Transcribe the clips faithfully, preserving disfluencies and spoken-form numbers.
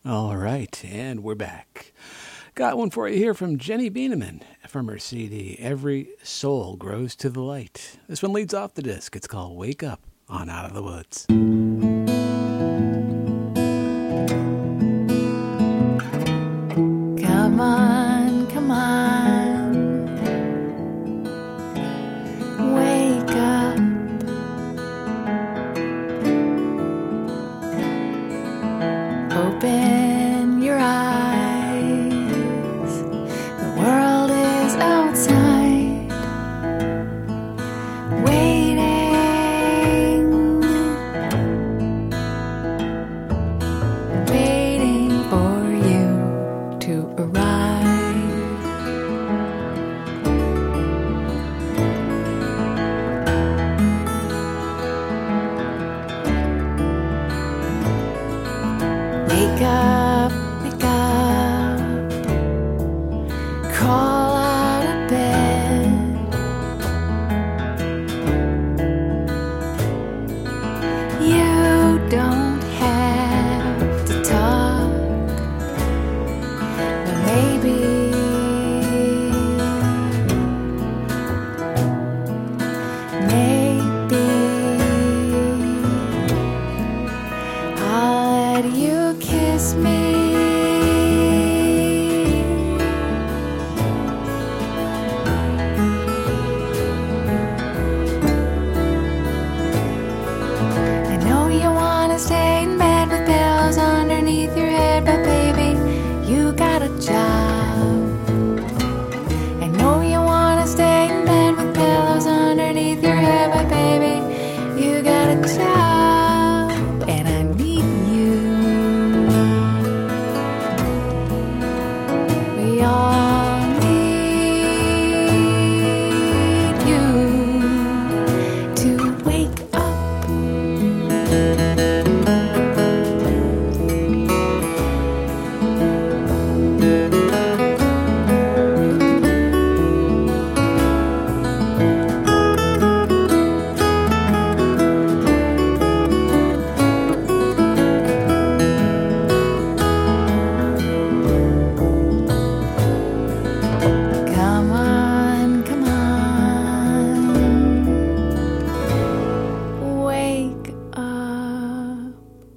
All right, and we're back. Got one for you here from Jenny Bieneman from her C D, Every Soul Grows to the Light. This one leads off the disc. It's called Wake Up on Out of the Woods. Come on, come on, wake up. Open your eyes, the world is outside, waiting, waiting for you to arrive. Wake up, wake up, crawl out of bed. You don't have to talk, but maybe, maybe I'll let you kiss me. I know you wanna stay in bed with pillows underneath your head, but baby, you got a job. I know you wanna stay in bed with pillows underneath your head, but baby, you got a job, and I need you. We all need you to wake up. Come on, come on, wake up.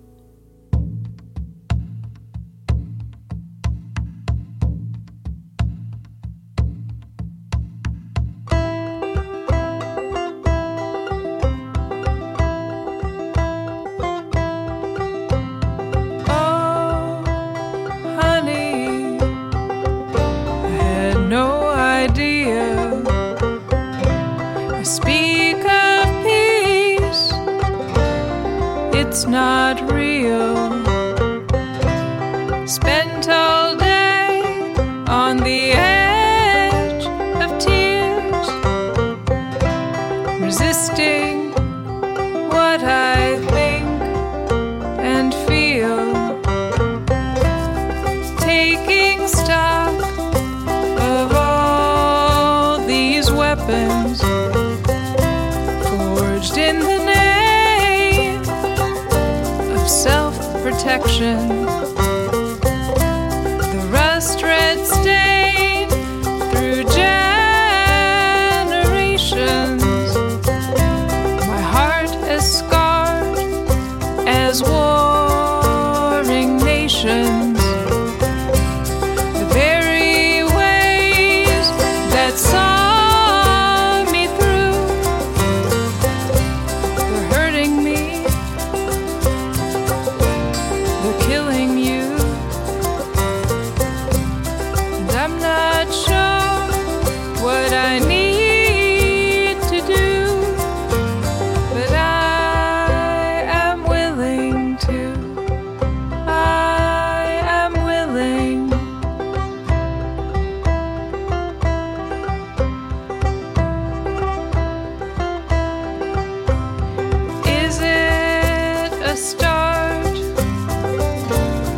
Oh, honey, I had no idea. I speak of peace, it's not real. Spent all day on the edge of tears, resisting what I think and feel, taking stock of all these weapons forged in the name of self-protection. The rust-red stain through generations, my heart as scarred as warring nations. The very ways that saw me through, they're hurting me, they're killing you, and I'm not sure what I need to do, but I am willing to. I am willing. Is it a start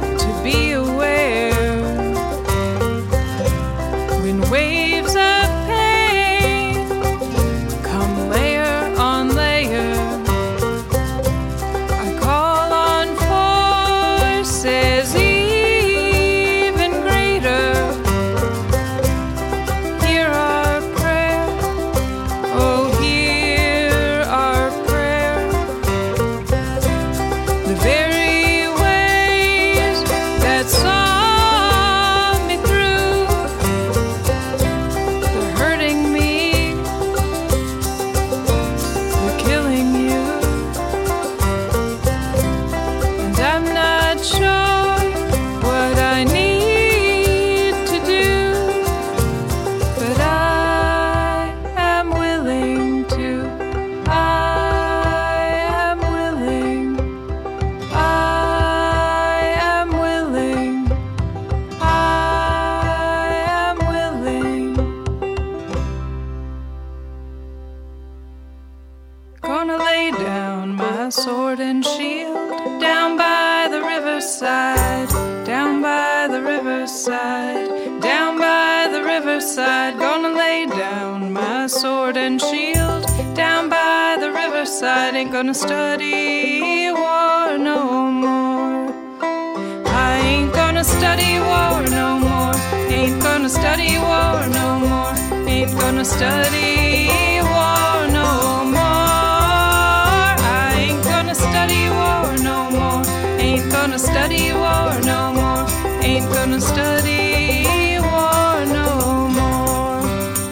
riverside, down by the riverside, gonna lay down my sword and shield. Down by the riverside, ain't gonna study war no more. I ain't gonna study war no more. Ain't gonna study war no more. Ain't gonna study war no more. I ain't gonna study war no more. Ain't gonna study war no more. Ain't gonna study war no more.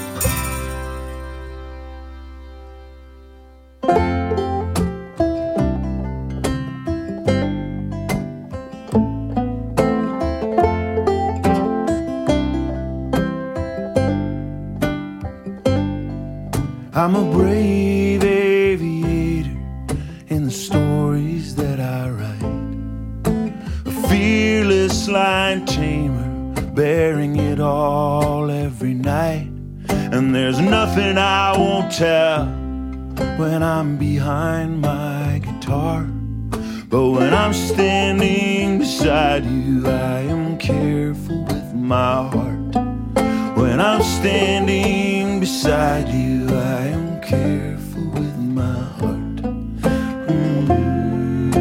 I'm a brave aviator in the stories that I write, a fearless lion tamer, bearing it all every night. And there's nothing I won't tell when I'm behind my guitar. But when I'm standing beside you, I am careful with my heart. When I'm standing beside you, I am careful with my heart. Mm-hmm.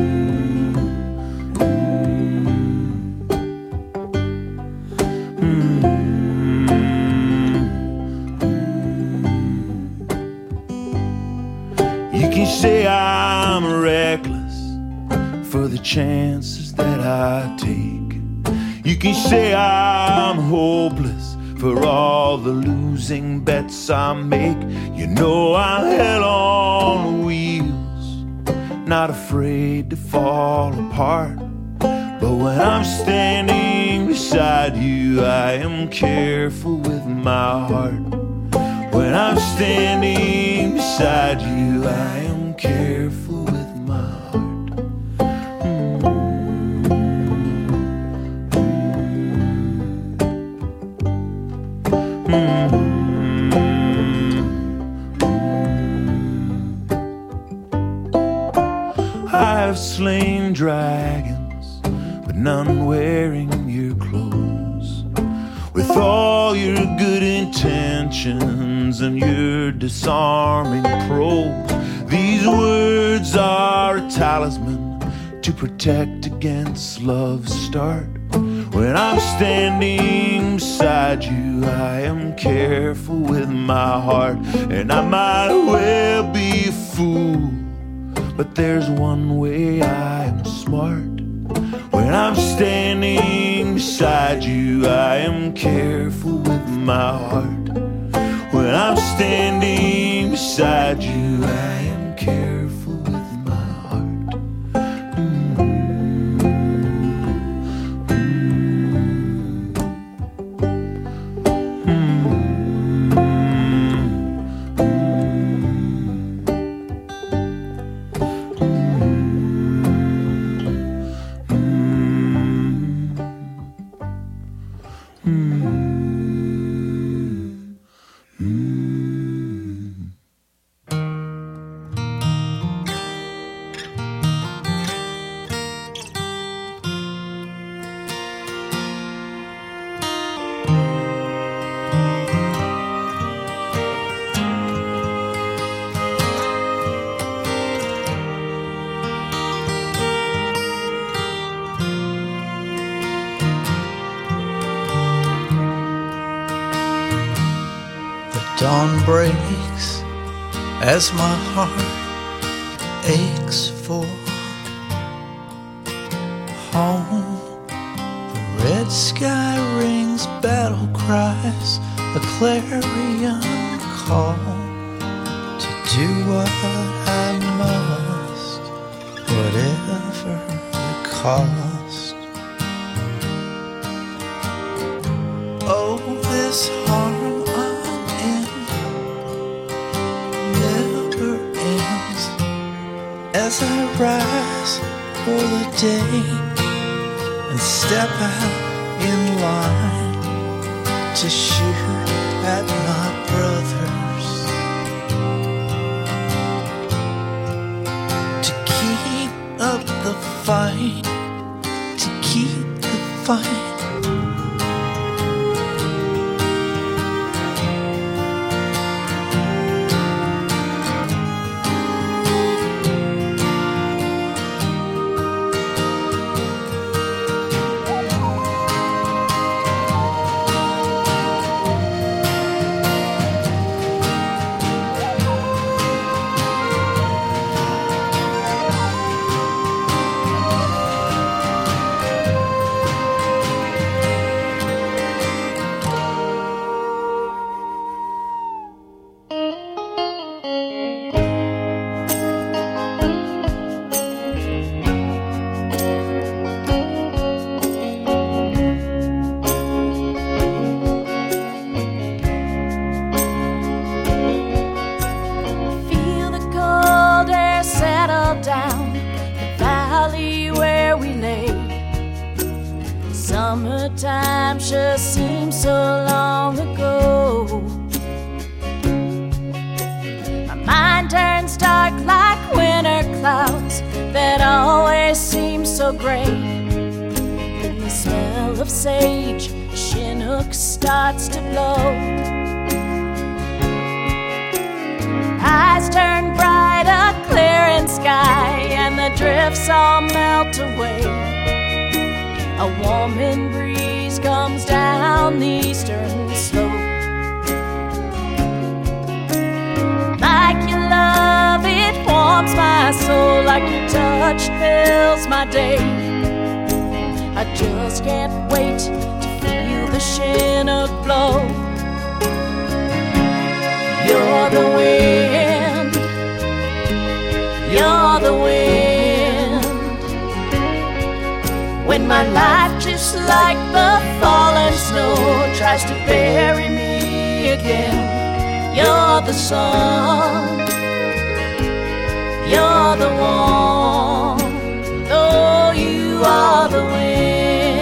Mm-hmm. You can say I'm reckless for the chances that I take. You can say I'm hopeless for all the losing bets I make. You know I'm hell on wheels, not afraid to fall apart. But when I'm standing beside you, I am careful with my heart. When I'm standing beside you, I am careful with my heart. I've slain dragons, but none wearing your clothes. With all your good intentions and your disarming prose, these words are a talisman to protect against love's start. When I'm standing beside you, I am careful with my heart. And I might well be a fool, but there's one way I am smart. When I'm standing beside you, I am careful with my heart. When I'm standing beside you, I am careful with my heart. Mm-hmm. Dawn breaks as my heart aches for home. The red sky rings battle cries, a clarion call to do what I must, whatever the cost. Oh, this harm as I rise for the day and step out in line to shoot at my brothers, to keep up the fight, to keep the fight Summertime sure seems so long ago. My mind turns dark like winter clouds that always seem so gray. When the smell of sage, Chinook starts to blow. Eyes turn bright, a clearing sky, and the drifts all melt away. A warming breeze comes down the eastern slope. Like your love, it warms my soul. Like your touch fills my day. I just can't wait to feel the Chinook blow. You're the wind, you're the wind. When my life, just like the fallen snow, tries to bury me again, you're the sun, you're the warmth, oh, you are the wind.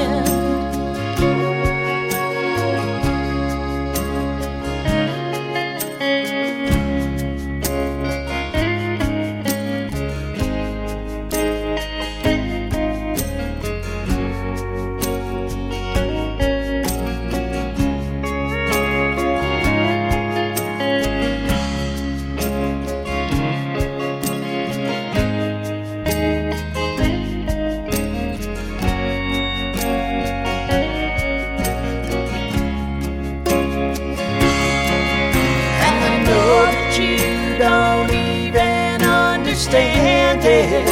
Don't even understand it.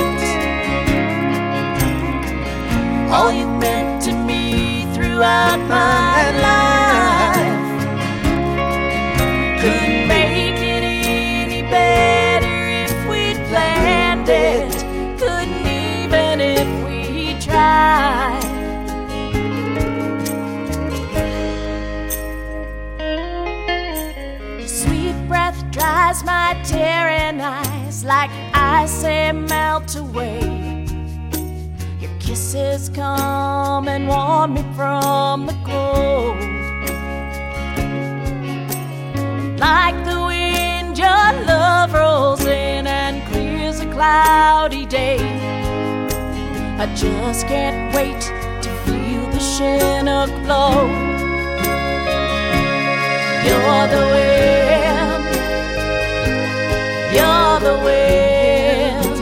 All you meant to me throughout my life. Couldn't make it any better if we'd planned it. Couldn't even if we tried. Dries my tearing eyes like ice they melt away. Your kisses come and warm me from the cold. Like the wind, your love rolls in and clears a cloudy day. I just can't wait to feel the Chinook blow. You're the wind, you're the wind.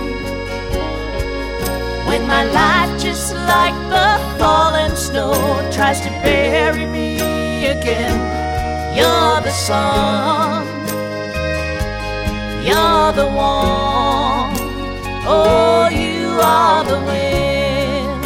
When my life, just like the fallen snow, tries to bury me again, you're the sun, you're the warmth, oh, you are the wind.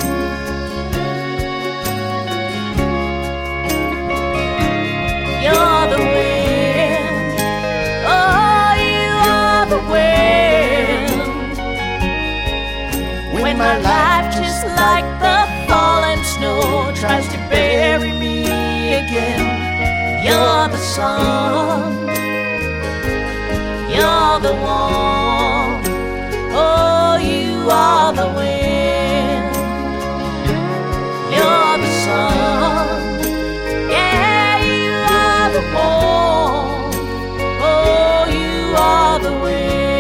You're the wind, oh, you are the wind. When my life, just like the fallen snow, tries to bury me again, you're the sun, you're the warmth, oh, you are the wind. You're the sun, yeah, you are the warmth, oh, you are the wind.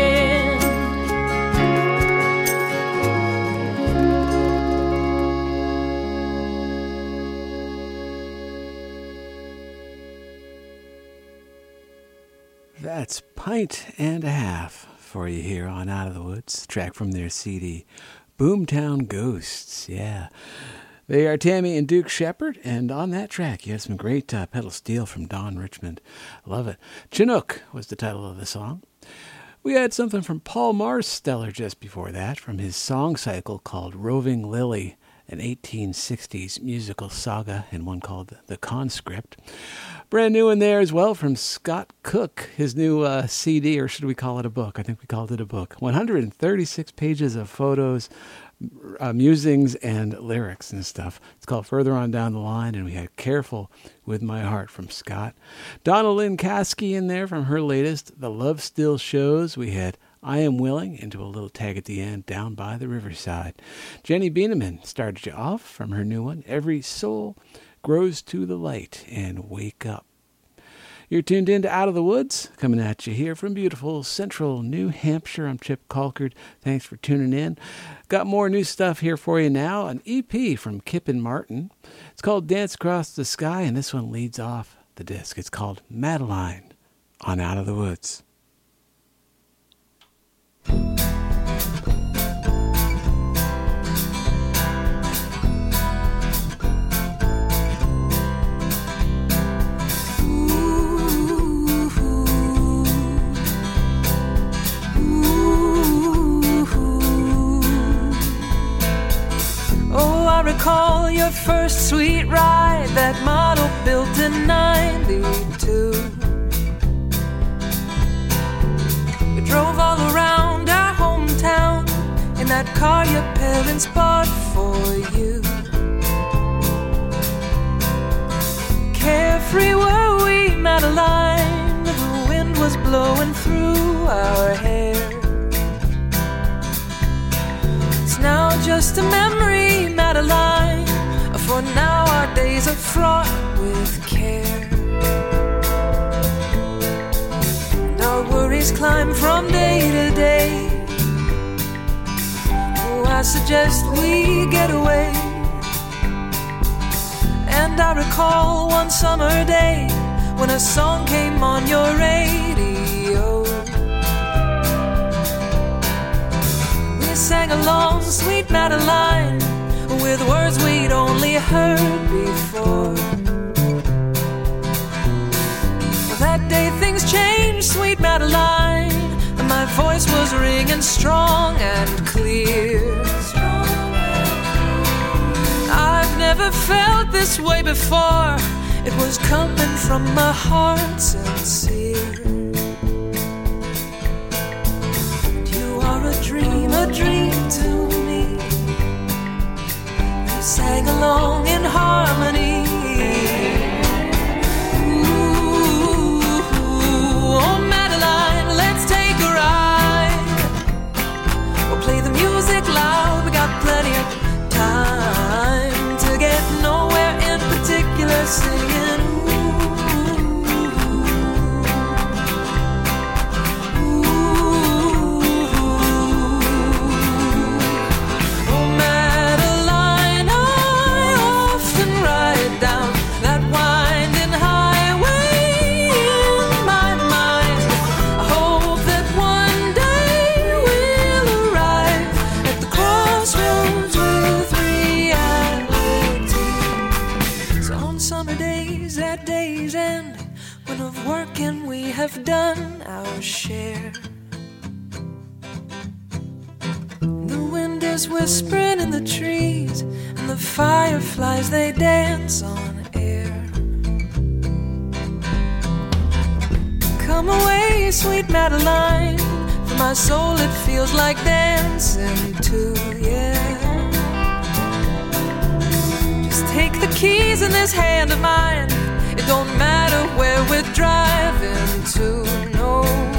That's Pint and a Half for you here on Out of the Woods, track from their C D, Boomtown Ghosts. Yeah, they are Tammy and Duke Shepard, and on that track you had some great uh, pedal steel from Don Richmond. Love it. Chinook was the title of the song. We had something from Paul Marsteller just before that, from his song cycle called Roving Lily, an eighteen sixties musical saga, and one called The Conscript. Brand new in there as well from Scott Cook, his new uh, C D, or should we call it a book? I think we called it a book. one hundred thirty-six pages of photos, uh, musings, and lyrics and stuff. It's called Further On Down the Line, and we had Careful With My Heart from Scott. Donna Lynn Caskey in there from her latest, The Love Still Shows. We had I Am Willing, into a little tag at the end, Down by the Riverside. Jenny Bieneman started you off from her new one, Every Soul Grows to the Light, and Wake Up. You're tuned in to Out of the Woods, coming at you here from beautiful central New Hampshire. I'm Chip Colkard. Thanks for tuning in. Got more new stuff here for you now. An E P from Kip and Martin. It's called Dance Across the Sky, and this one leads off the disc. It's called Madeline on Out of the Woods. I recall your first sweet ride, that model built in ninety-two. We drove all around our hometown in that car your parents bought for you. Carefree were we, Madeline, the wind was blowing through our hair. It's now just a memory, Madeline, for now our days are fraught with care. And our worries climb from day to day. Oh, I suggest we get away. And I recall one summer day when a song came on your radio. We sang along, sweet Madeline, with words we'd only heard before. Well, that day things changed, sweet Madeline, and my voice was ringing strong and clear. I've never felt this way before. It was coming from my heart sincere. And you are a dream, a dream to me. You sang along in harmony. Ooh, oh Madeline, let's take a ride. We'll play the music loud, we got plenty of time to get nowhere in particular, singing ooh, ooh, oh Madeline, I often ride down that winding highway in my mind. I hope that one day we'll arrive at the crossroads with reality. So on summer days at day's end, when of working we have done our share, the wind is whispering in the trees, and the fireflies they dance on air. Come away, sweet Madeline, for my soul it feels like dancing too, yeah. Just take the keys in this hand of mine. It don't matter where we're driving to, no.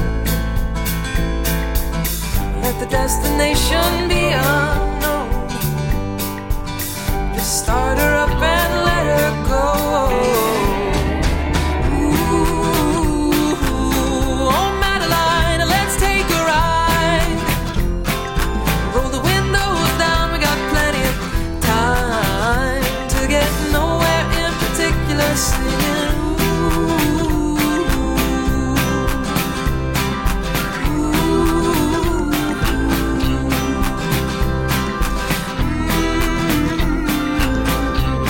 Let the destination be unknown. Just start her up and let her go. Ooh, oh Madeline, let's take a ride. Roll the windows down, we got plenty of time to get nowhere in particular, singing ooh, ooh, ooh.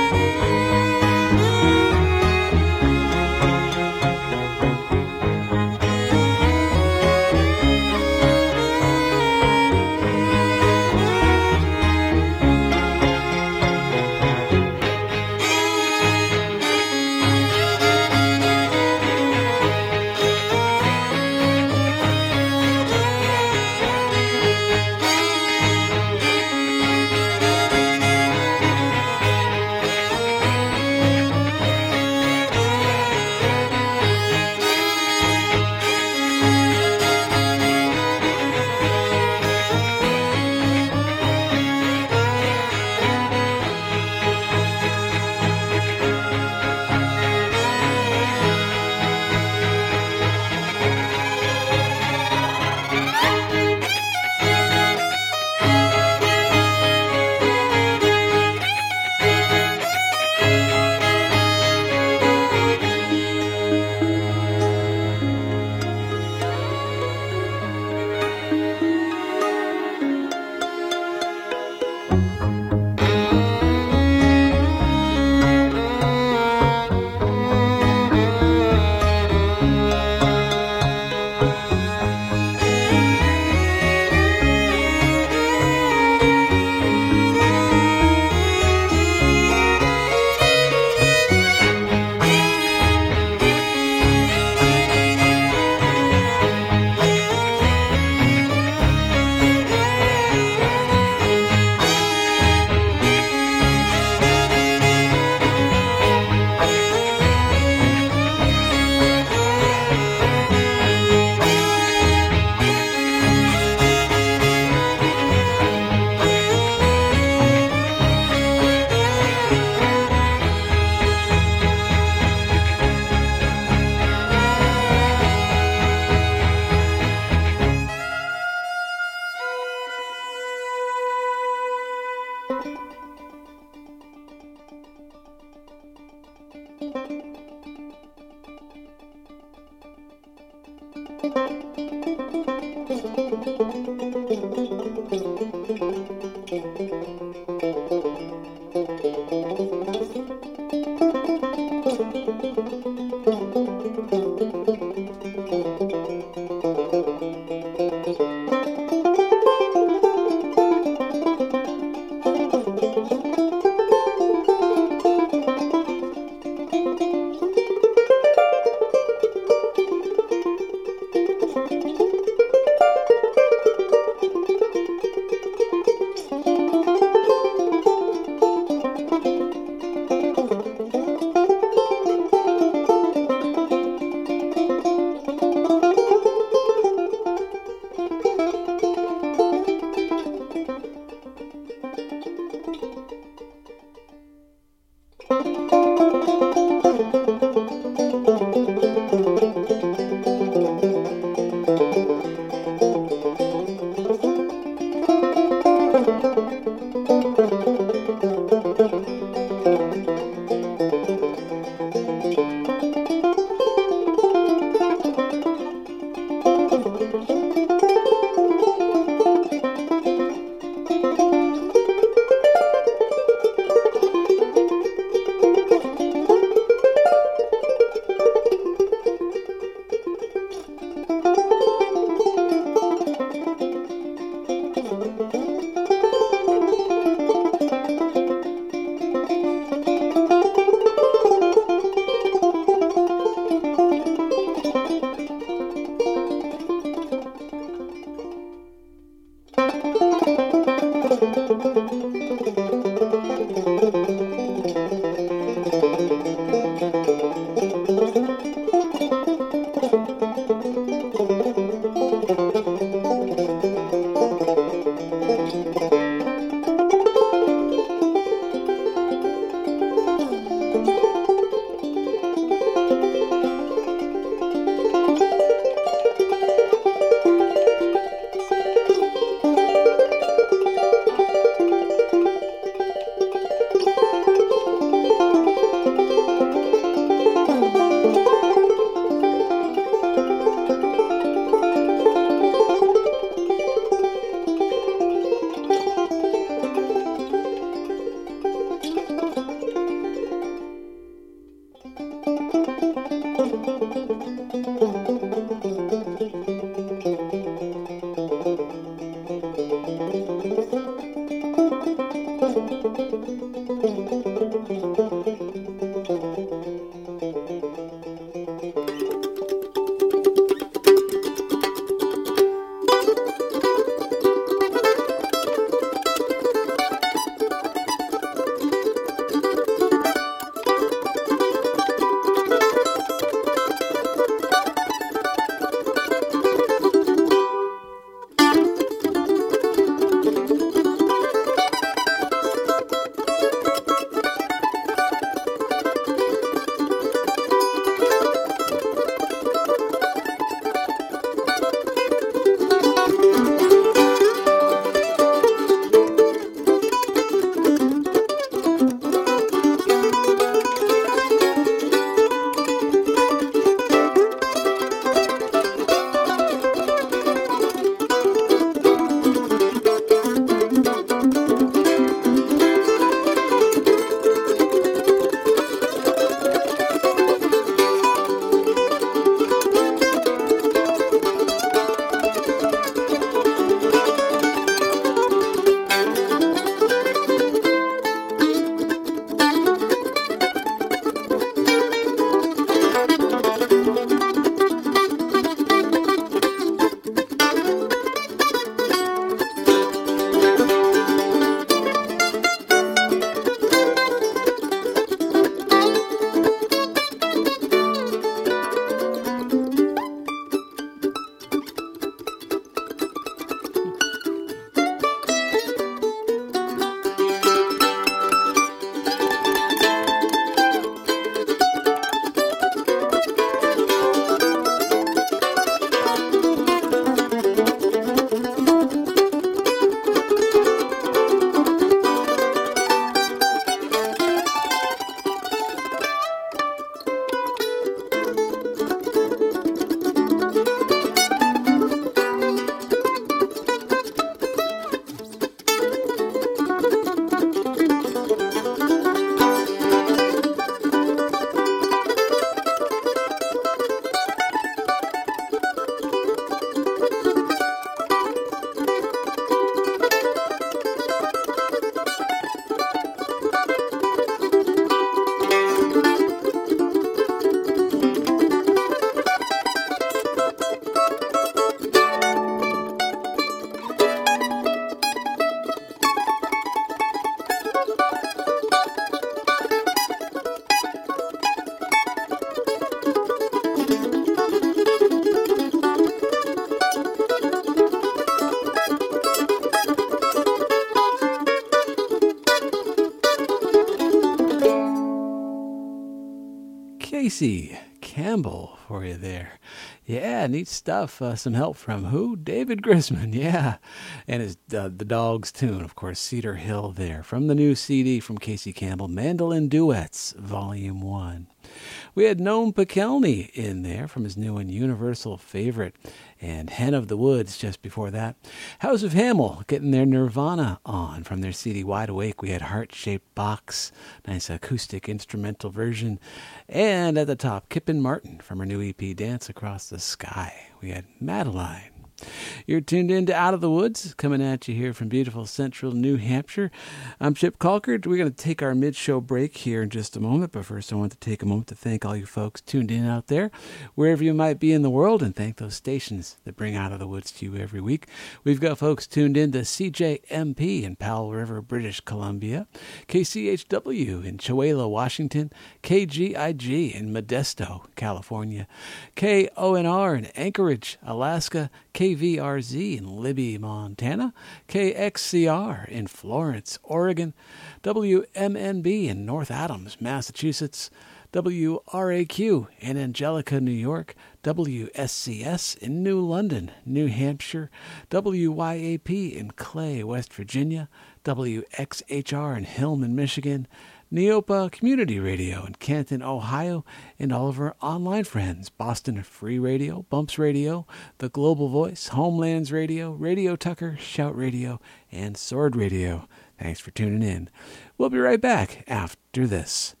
Casey Campbell for you there. Yeah, neat stuff. Uh, some help from who? David Grisman, yeah. And his uh, The Dogs tune, of course, Cedar Hill there. From the new C D from Casey Campbell, Mandolin Duets, Volume one. We had Noam Pikelny in there from his new and universal favorite, and Hen of the Woods just before that. House of Hamel getting their Nirvana on from their C D Wide Awake. We had Heart-Shaped Box, nice acoustic instrumental version. And at the top, Kippen Martin from her new E P Dance Across the Sky. We had Madeline. You're tuned in to Out of the Woods, coming at you here from beautiful central New Hampshire. I'm Chip Colkert. We're going to take our mid-show break here in just a moment, but first I want to take a moment to thank all you folks tuned in out there, wherever you might be in the world, and thank those stations that bring Out of the Woods to you every week. We've got folks tuned in to C J M P in Powell River, British Columbia, K C H W in Chewelah, Washington, K G I G in Modesto, California, K O N R in Anchorage, Alaska, K V R Z in Libby, Montana, K X C R in Florence, Oregon, W M N B in North Adams, Massachusetts, W R A Q in Angelica, New York, W S C S in New London, New Hampshire, W Y A P in Clay, West Virginia, W X H R in Hillman, Michigan, Neopa Community Radio in Canton, Ohio, and all of our online friends, Boston Free Radio, Bumps Radio, The Global Voice, Homelands Radio, Radio Tucker, Shout Radio, and Sword Radio. Thanks for tuning in. We'll be right back after this.